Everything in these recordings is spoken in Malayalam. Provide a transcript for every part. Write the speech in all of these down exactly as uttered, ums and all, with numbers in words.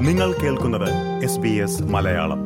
നിങ്ങൾ കേൾക്കുന്നത് എസ് ബി എസ് മലയാളം.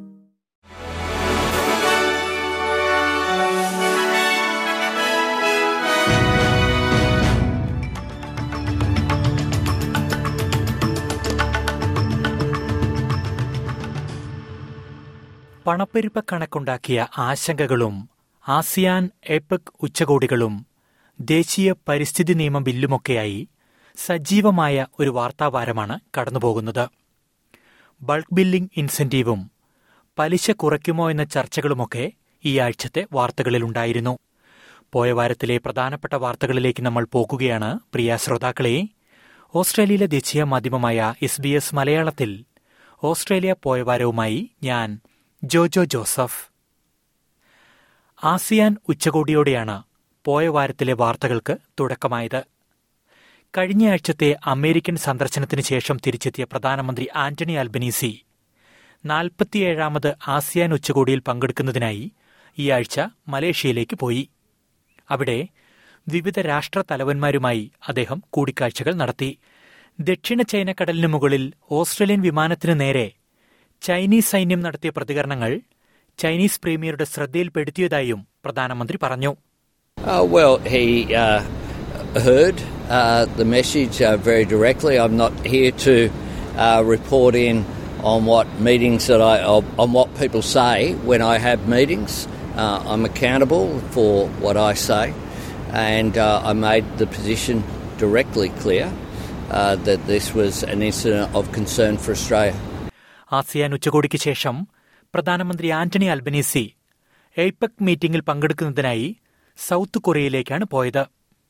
പണപ്പെരുപ്പ കണക്കുണ്ടാക്കിയ ആശങ്കകളും ആസിയാൻ എപെക് ഉച്ചകോടികളും ദേശീയ പരിസ്ഥിതി നിയമ ബില്ലുമൊക്കെയായി സജീവമായ ഒരു വാർത്താവാരമാണ് കടന്നുപോകുന്നത്. ബൾക്ക് ബില്ലിംഗ് ഇൻസെന്റീവും പലിശ കുറയ്ക്കുമോ എന്ന ചർച്ചകളുമൊക്കെ ഈ ആഴ്ചത്തെ വാർത്തകളിലുണ്ടായിരുന്നു. പോയ വാരത്തിലെ പ്രധാനപ്പെട്ട വാർത്തകളിലേക്ക് നമ്മൾ പോകുകയാണ്. പ്രിയ ശ്രോതാക്കളെ, ഓസ്ട്രേലിയയിലെ ദേശീയ മാധ്യമമായ എസ് ബി എസ് മലയാളത്തിൽ ഓസ്ട്രേലിയ പോയ വാരവുമായി ഞാൻ ജോജോ ജോസഫ്. ആസിയാൻ ഉച്ചകോടിയോടെയാണ് പോയ വാരത്തിലെ വാർത്തകൾക്ക് തുടക്കമായത്. കഴിഞ്ഞയാഴ്ചത്തെ അമേരിക്കൻ സന്ദർശനത്തിന് ശേഷം തിരിച്ചെത്തിയ പ്രധാനമന്ത്രി ആന്റണി അൽബനീസി നാൽപ്പത്തിയേഴാമത് ആസിയാൻ ഉച്ചകോടിയിൽ പങ്കെടുക്കുന്നതിനായി ഈ ആഴ്ച മലേഷ്യയിലേക്ക് പോയി. അവിടെ വിവിധ രാഷ്ട്ര തലവന്മാരുമായി അദ്ദേഹം കൂടിക്കാഴ്ചകൾ നടത്തി. ദക്ഷിണ ചൈനക്കടലിന് മുകളിൽ ഓസ്ട്രേലിയൻ വിമാനത്തിനു നേരെ ചൈനീസ് സൈന്യം നടത്തിയ പ്രതികരണങ്ങൾ ചൈനീസ് പ്രീമിയറുടെ ശ്രദ്ധയിൽപ്പെടുത്തിയതായും പ്രധാനമന്ത്രി പറഞ്ഞു. Uh, well, he uh, heard uh, the message uh, very directly. I'm not here to uh, report in on what meetings that I on what people say when I have meetings. Uh, I'm accountable for what I say, and uh, I made the position directly clear uh, that this was an incident of concern for Australia. ASEAN ഉച്ചകോടിക്ക് ശേഷം പ്രധാനമന്ത്രി ആന്റണി അൽബനീസി എപെക് മീറ്റിംഗിൽ പങ്കെടുക്കുന്നതിനായി സൌത്ത് കൊറിയയിലേക്കാണ് പോയത്.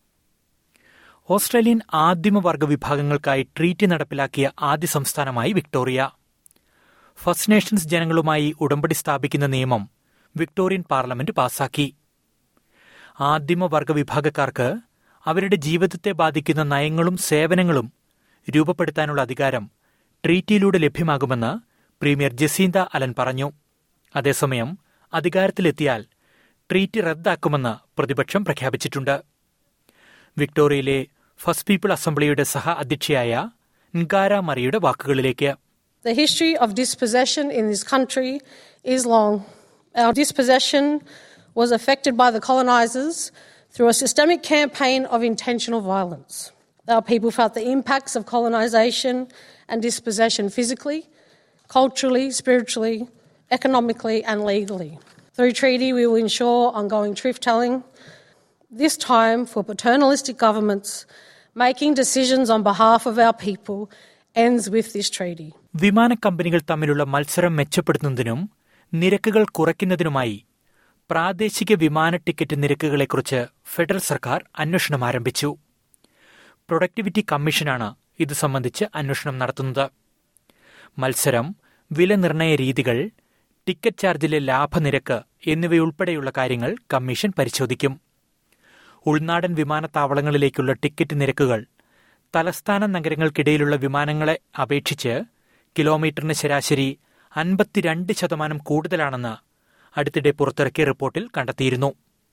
ഓസ്ട്രേലിയൻ ആദിമവർഗ വിഭാഗങ്ങൾക്കായി ട്രീറ്റി നടപ്പിലാക്കിയ ആദ്യ സംസ്ഥാനമായി വിക്ടോറിയ. ഫസ്റ്റ് നേഷൻസ് ജനങ്ങളുമായി ഉടമ്പടി സ്ഥാപിക്കുന്ന നിയമം വിക്ടോറിയൻ പാർലമെന്റ് പാസാക്കി. ആദിമവർഗ വിഭാഗക്കാർക്ക് അവരുടെ ജീവിതത്തെ ബാധിക്കുന്ന നയങ്ങളും സേവനങ്ങളും രൂപപ്പെടുത്താനുള്ള അധികാരം ട്രീറ്റിയിലൂടെ ലഭ്യമാകുമെന്ന് പ്രീമിയർ ജസീന്ത അലൻ പറഞ്ഞു. അതേസമയം അധികാരത്തിലെത്തിയാൽ ട്രീറ്റി റദ്ദാക്കുമെന്ന് പ്രതിപക്ഷം പ്രഖ്യാപിച്ചിട്ടുണ്ട്. വിക്ടോറിയയിലെ ഫസ്റ്റ് പീപ്പിൾ അസംബ്ലിയുടെ സഹ അധ്യക്ഷയായ ൻഗാര മറിയുടെ വാക്കുകളിലേക്ക്. The history of dispossession in this country is long. Our dispossession was affected by the colonisers through a systemic campaign of intentional violence. Our people felt the impacts of colonisation and dispossession physically, culturally, spiritually, economically and legally. Through treaty, we will ensure ongoing truth-telling, this time for paternalistic governments making decisions on behalf of our people ends with this treaty. വിമാന കമ്പനികൾ തമ്മിലുള്ള മത്സരം മെച്ചപ്പെടുത്തുന്നതിനും നിരക്കുകൾ കുറയ്ക്കുന്നതിനുമായി പ്രാദേശിക വിമാന ടിക്കറ്റ് നിരക്കുകളെക്കുറിച്ച് ഫെഡറൽ സർക്കാർ അന്വേഷണം ആരംഭിച്ചു. പ്രൊഡക്ടിവിറ്റി കമ്മീഷനാണ് ഇത് സംബന്ധിച്ച് അന്വേഷണം നടത്തുന്നത്. മത്സരം, വില നിർണയ രീതികൾ, ടിക്കറ്റ് ചാർജിലെ ലാഭനിരക്ക് എന്നിവയുൾപ്പെടെയുള്ള കാര്യങ്ങൾ കമ്മീഷൻ പരിശോധിക്കും. ഉൾനാടൻ വിമാനത്താവളങ്ങളിലേക്കുള്ള ടിക്കറ്റ് നിരക്കുകൾ തലസ്ഥാന നഗരങ്ങൾക്കിടയിലുള്ള വിമാനങ്ങളെ അപേക്ഷിച്ച് കിലോമീറ്ററിന് ശരാശരി അൻപത്തിരണ്ട് ശതമാനം കൂടുതലാണെന്ന് അടുത്തിടെ പുറത്തിറക്കിയ റിപ്പോർട്ടിൽ കണ്ടെത്തിയിരുന്നു.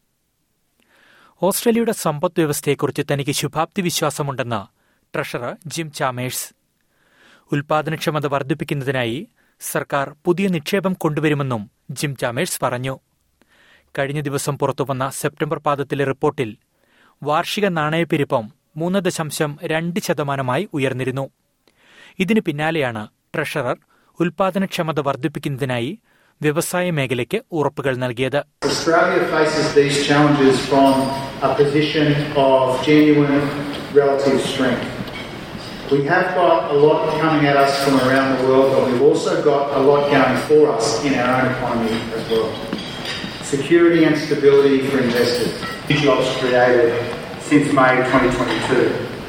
ഓസ്ട്രേലിയയുടെ സമ്പദ് വ്യവസ്ഥയെക്കുറിച്ച് തനിക്ക് ശുഭാപ്തി വിശ്വാസമുണ്ടെന്ന് ട്രഷറർ ജിം ചാമേഴ്സ്. ഉൽപാദനക്ഷമത വർദ്ധിപ്പിക്കുന്നതിനായി സർക്കാർ പുതിയ നിക്ഷേപം കൊണ്ടുവരുമെന്നും ജിം ചാമേഴ്സ് പറഞ്ഞു. കഴിഞ്ഞ ദിവസം പുറത്തുവന്ന സെപ്റ്റംബർ പാദത്തിലെ റിപ്പോർട്ടിൽ വാർഷിക നാണയപ്പെരുപ്പം മൂന്ന് ദശാംശം രണ്ട് ശതമാനമായി ഉയർന്നിരുന്നു. ഇതിന് പിന്നാലെയാണ് ട്രഷറർ ഉൽപാദനക്ഷമത വർദ്ധിപ്പിക്കുന്നതിനായി വ്യവസായ മേഖലയ്ക്ക് ഉറപ്പുകൾ നൽകിയത്. Australia faces these challenges from a position of genuine relative strength. We have got a lot coming at us from around the world, but we've also got a lot going for us in our own economy as well. Security and stability for investors. New jobs created since May twenty twenty-two.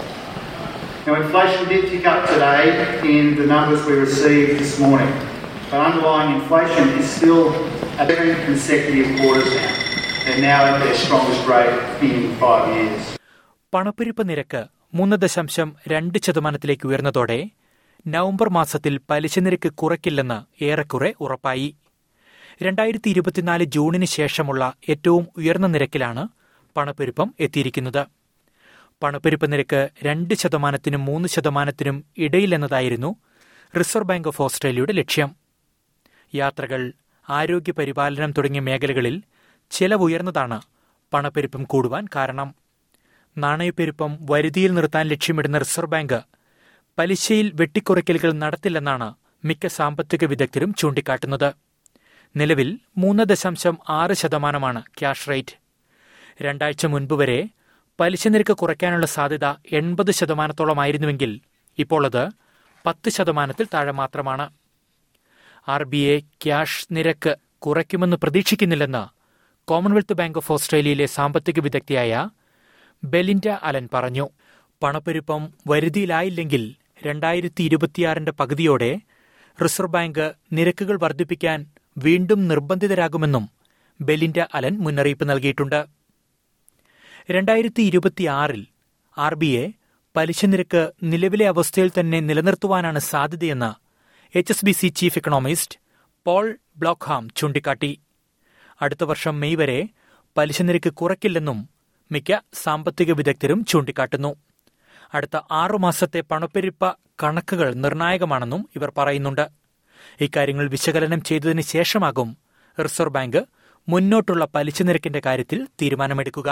Now, inflation did tick up today in the numbers we received this morning, but underlying inflation is still at seven consecutive quarters now. They're now at their strongest rate in five years. പണപ്പെരുപ്പ നിരക്ക് മൂന്ന് ദശാംശം രണ്ട് ശതമാനത്തിലേക്ക് ഉയർന്നതോടെ നവംബർ മാസത്തിൽ പലിശ നിരക്ക് കുറയ്ക്കില്ലെന്ന് ഏറെക്കുറെ ഉറപ്പായി. രണ്ടായിരത്തി ഇരുപത്തിനാല് ജൂണിന് ശേഷമുള്ള ഏറ്റവും ഉയർന്ന നിരക്കിലാണ് പണപ്പെരുപ്പം എത്തിയിരിക്കുന്നത്. പണപ്പെരുപ്പ നിരക്ക് രണ്ട് ശതമാനത്തിനും മൂന്ന് ശതമാനത്തിനും ഇടയിലെന്നതായിരുന്നു റിസർവ് ബാങ്ക് ഓഫ് ഓസ്ട്രേലിയയുടെ ലക്ഷ്യം. യാത്രകൾ, ആരോഗ്യപരിപാലനം തുടങ്ങിയ മേഖലകളിൽ ചെലവുയർന്നതാണ് പണപ്പെരുപ്പം കൂടുവാൻ കാരണം. നാണയപ്പെരുപ്പം വരുതിയിൽ നിർത്താൻ ലക്ഷ്യമിടുന്ന റിസർവ് ബാങ്ക് പലിശയിൽ വെട്ടിക്കുറയ്ക്കലുകൾ നടത്തില്ലെന്നാണ് മിക്ക സാമ്പത്തിക വിദഗ്ധരും ചൂണ്ടിക്കാട്ടുന്നത്. നിലവിൽ മൂന്ന് ദശാംശം ആറ് ശതമാനമാണ് ക്യാഷ് റേറ്റ്. രണ്ടാഴ്ച മുൻപ് വരെ പലിശ നിരക്ക് കുറയ്ക്കാനുള്ള സാധ്യത എൺപത് ശതമാനത്തോളമായിരുന്നുവെങ്കിൽ ഇപ്പോൾ അത് പത്ത് ശതമാനത്തിൽ താഴെ മാത്രമാണ്. ആർ ബി ഐ ക്യാഷ് നിരക്ക് കുറയ്ക്കുമെന്ന് പ്രതീക്ഷിക്കുന്നില്ലെന്ന് കോമൺവെൽത്ത് ബാങ്ക് ഓഫ് ഓസ്ട്രേലിയയിലെ സാമ്പത്തിക വിദഗ്ധയായ ബെലിൻഡ അലൻ പറഞ്ഞു. പണപ്പെരുപ്പം വരുതിയിലായില്ലെങ്കിൽ രണ്ടായിരത്തി ഇരുപത്തിയാറിന്റെ പകുതിയോടെ റിസർവ് ബാങ്ക് നിരക്കുകൾ വർദ്ധിപ്പിക്കാൻ വീണ്ടും നിർബന്ധിതരാകുമെന്നും ബെലിൻഡ അലൻ മുന്നറിയിപ്പ് നൽകിയിട്ടുണ്ട്. രണ്ടായിരത്തി ഇരുപത്തിയാറിൽ ആർ ബി ഐ പലിശ നിരക്ക് നിലവിലെ അവസ്ഥയിൽ തന്നെ നിലനിർത്തുവാനാണ് സാധ്യതയെന്ന് H S B C chief economist Paul Bloxham ചൂണ്ടിക്കാട്ടി. അടുത്ത വർഷം മെയ് വരെ പലിശ നിരക്ക് കുറയ്ക്കില്ലെന്നും മിക്ക സാമ്പത്തിക വിദഗ്ധരും ചൂണ്ടിക്കാട്ടുന്നു. അടുത്ത ആറുമാസത്തെ പണപ്പെരുപ്പ കണക്കുകൾ നിർണായകമാണെന്നും ഇവർ പറയുന്നുണ്ട്. ഇക്കാര്യങ്ങൾ വിശകലനം ചെയ്തതിന് ശേഷമാകും റിസർവ് ബാങ്ക് മുന്നോട്ടുള്ള പലിശ നിരക്കിന്റെ കാര്യത്തിൽ തീരുമാനമെടുക്കുക.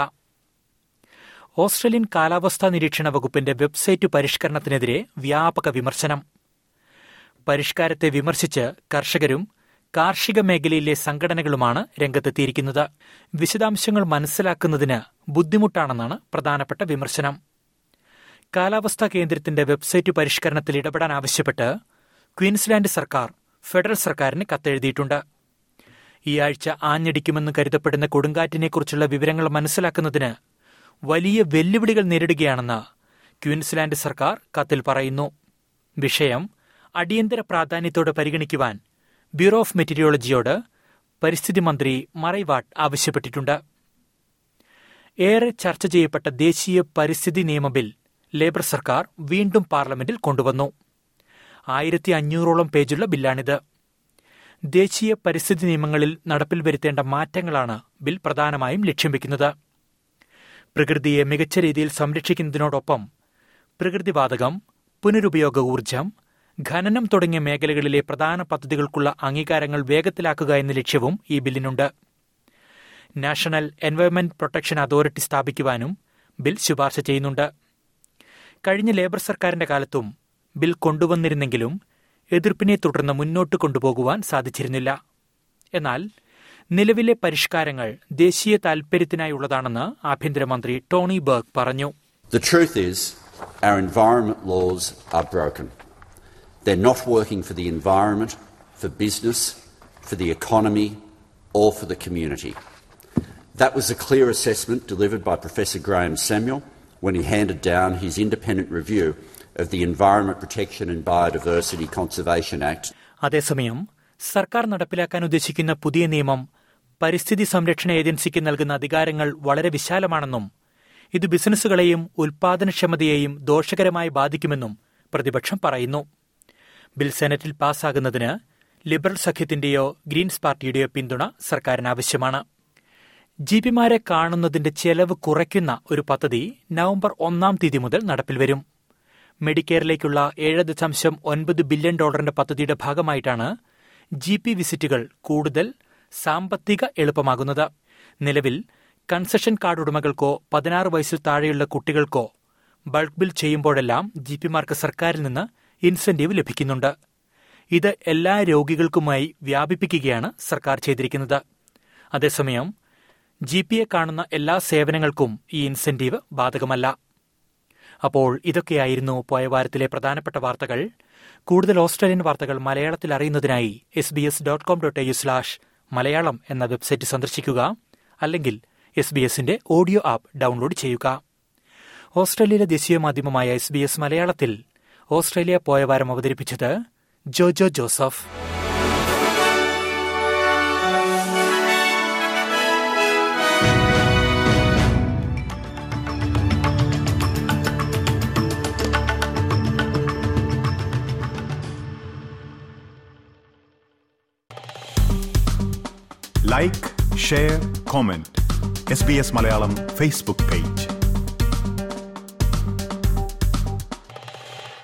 ഓസ്ട്രേലിയൻ കാലാവസ്ഥാ നിരീക്ഷണ വകുപ്പിന്റെ വെബ്സൈറ്റ് പരിഷ്കരണത്തിനെതിരെ വ്യാപക വിമർശനം. പരിഷ്കാരത്തെ വിമർശിച്ച് കർഷകരും കാർഷിക മേഖലയിലെ സംഘടനകളുമാണ് രംഗത്തെത്തിയിരിക്കുന്നത്. വിശദാംശങ്ങൾ മനസ്സിലാക്കുന്നതിന് ബുദ്ധിമുട്ടാണെന്നാണ് പ്രധാനപ്പെട്ട വിമർശനം. കാലാവസ്ഥാ കേന്ദ്രത്തിന്റെ വെബ്സൈറ്റ് പരിഷ്കരണത്തിൽ ഇടപെടാൻ ആവശ്യപ്പെട്ട് ക്വീൻസ്ലാൻഡ് സർക്കാർ ഫെഡറൽ സർക്കാരിന് കത്തെഴുതിയിട്ടുണ്ട്. ഈ ആഴ്ച ആഞ്ഞടിക്കുമെന്ന് കരുതപ്പെടുന്ന കൊടുങ്കാറ്റിനെക്കുറിച്ചുള്ള വിവരങ്ങൾ മനസ്സിലാക്കുന്നതിന് വലിയ വെല്ലുവിളികൾ നേരിടുകയാണെന്ന് ക്വീൻസ്ലാൻഡ് സർക്കാർ കത്തിൽ പറയുന്നു. വിഷയം അടിയന്തര പ്രാധാന്യത്തോടെ പരിഗണിക്കുവാൻ ബ്യൂറോ ഓഫ് മെറ്റീരിയോളജിയോട് പരിസ്ഥിതി മന്ത്രി മറൈ വാട്ട് ആവശ്യപ്പെട്ടിട്ടുണ്ട്. ഏറെ ചർച്ച ചെയ്യപ്പെട്ട ദേശീയ പരിസ്ഥിതി നിയമ ബിൽ ലേബർ സർക്കാർ വീണ്ടും പാർലമെന്റിൽ കൊണ്ടുവന്നു. ആയിരത്തി അഞ്ഞൂറോളം പേജുള്ള ബില്ലാണിത്. ദേശീയ പരിസ്ഥിതി നിയമങ്ങളിൽ നടപ്പിൽ വരുത്തേണ്ട മാറ്റങ്ങളാണ് ബിൽ പ്രധാനമായും ലക്ഷ്യം വയ്ക്കുന്നത്. പ്രകൃതിയെ മികച്ച രീതിയിൽ സംരക്ഷിക്കുന്നതിനോടൊപ്പം പ്രകൃതിവാതകം, പുനരുപയോഗ ഊർജ്ജം, ഖനനം തുടങ്ങിയ മേഖലകളിലെ പ്രധാന പദ്ധതികൾക്കുള്ള അംഗീകാരങ്ങൾ വേഗത്തിലാക്കുക എന്ന ലക്ഷ്യവും ഈ ബില്ലിനുണ്ട്. നാഷണൽ എൻവയോൺമെന്റ് പ്രൊട്ടക്ഷൻ അതോറിറ്റി സ്ഥാപിക്കുവാനും ബിൽ ശുപാർശ ചെയ്യുന്നുണ്ട്. കഴിഞ്ഞ ലേബർ സർക്കാരിന്റെ കാലത്തും ബിൽ കൊണ്ടുവന്നിരുന്നെങ്കിലും എതിർപ്പിനെ തുടർന്ന് മുന്നോട്ട് കൊണ്ടുപോകുവാൻ സാധിച്ചിരുന്നില്ല. എന്നാൽ നിലവിലെ പരിഷ്കാരങ്ങൾ ദേശീയ താൽപര്യത്തിനായുള്ളതാണെന്ന് ആഭ്യന്തരമന്ത്രി ടോണി ബർഗ് പറഞ്ഞു. The truth is, our environment laws are broken. They're not working for the environment, for business, for the economy, or for the community. That was a clear assessment delivered by Professor Graham Samuel when he handed down his independent review of the Environment Protection and Biodiversity Conservation Act. അതേസമയം സർക്കാർ നടപ്പിലാക്കാൻ ഉദ്ദേശിക്കുന്ന പുതിയ നിയമം പരിസ്ഥിതി സംരക്ഷണ ഏജൻസിക്ക് നൽകുന്ന അധികാരങ്ങൾ വളരെ വിശാലമാണെന്നും ഇത് ബിസിനസ്സുകളെയും ഉൽപാദനക്ഷമതയെയും ദോഷകരമായി ബാധിക്കുമെന്നും പ്രതിപക്ഷം പറയുന്നു. ബിൽ സെനറ്റിൽ പാസ്സാകുന്നതിന് ലിബറൽ സഖ്യത്തിന്റെയോ ഗ്രീൻസ് പാർട്ടിയുടെയോ പിന്തുണ സർക്കാരിന് ആവശ്യമാണ്. ജിപിമാരെ കാണുന്നതിന്റെ ചെലവ് കുറയ്ക്കുന്ന ഒരു പദ്ധതി നവംബർ ഒന്നാം തീയതി മുതൽ നടപ്പിൽ വരും. മെഡിക്കെയറിലേക്കുള്ള ഏഴ് ദശാംശം ഒൻപത് ബില്യൺ ഡോളറിന്റെ പദ്ധതിയുടെ ഭാഗമായിട്ടാണ് ജി പി വിസിറ്റുകൾ കൂടുതൽ സാമ്പത്തിക എളുപ്പമാകുന്നത്. നിലവിൽ കൺസെഷൻ കാർഡ് ഉടമകൾക്കോ പതിനാറ് വയസ്സിൽ താഴെയുള്ള കുട്ടികൾക്കോ ബൾക്ക് ബിൽ ചെയ്യുമ്പോഴെല്ലാം ജിപിമാർക്ക് സർക്കാരിൽ നിന്ന് ഇൻസെന്റീവ് ലഭിക്കുന്നുണ്ട്. ഇത് എല്ലാ രോഗികൾക്കുമായി വ്യാപിപ്പിക്കുകയാണ് സർക്കാർ ചെയ്തിരിക്കുന്നത്. അതേസമയം ജി പിയെ കാണുന്ന എല്ലാ സേവനങ്ങൾക്കും ഈ ഇൻസെന്റീവ് ബാധകമല്ല. അപ്പോൾ ഇതൊക്കെയായിരുന്നു പോയ വാരത്തിലെ പ്രധാനപ്പെട്ട വാർത്തകൾ. കൂടുതൽ ഓസ്ട്രേലിയൻ വാർത്തകൾ മലയാളത്തിൽ അറിയുന്നതിനായി S B S dot com dot A U slash Malayalam എന്ന വെബ്സൈറ്റ് സന്ദർശിക്കുക. അല്ലെങ്കിൽ എസ് ബി എസിന്റെ ഓഡിയോ ആപ്പ് ഡൌൺലോഡ് ചെയ്യുക. ഓസ്ട്രേലിയയിലെ ദേശീയ മാധ്യമമായ എസ് ബി എസ് മലയാളത്തിൽ ഓസ്ട്രേലിയ പോയ വാരം അവതരിപ്പിച്ചത് Jojo Joseph. Like, share, comment. S B S Malayalam Facebook page.